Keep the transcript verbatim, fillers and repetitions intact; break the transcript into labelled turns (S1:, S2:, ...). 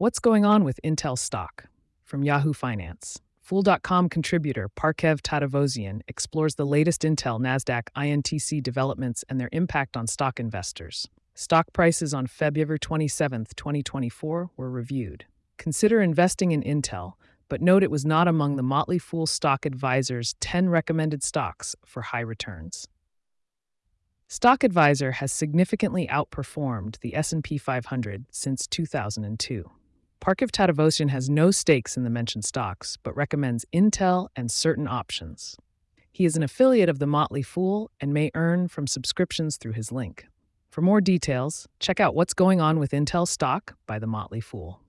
S1: What's going on with Intel stock? From Yahoo Finance. Fool dot com contributor Parkev Tadevosian explores the latest Intel NASDAQ I N T C developments and their impact on stock investors. Stock prices on February twenty-seventh, twenty twenty-four were reviewed. Consider investing in Intel, but note it was not among the Motley Fool Stock Advisor's ten recommended stocks for high returns. Stock Advisor has significantly outperformed the S and P five hundred since two thousand two. Parkev Tadevosian has no stakes in the mentioned stocks, but recommends Intel and certain options. He is an affiliate of the Motley Fool and may earn from subscriptions through his link. For more details, check out What's Going On with Intel Stock by the Motley Fool.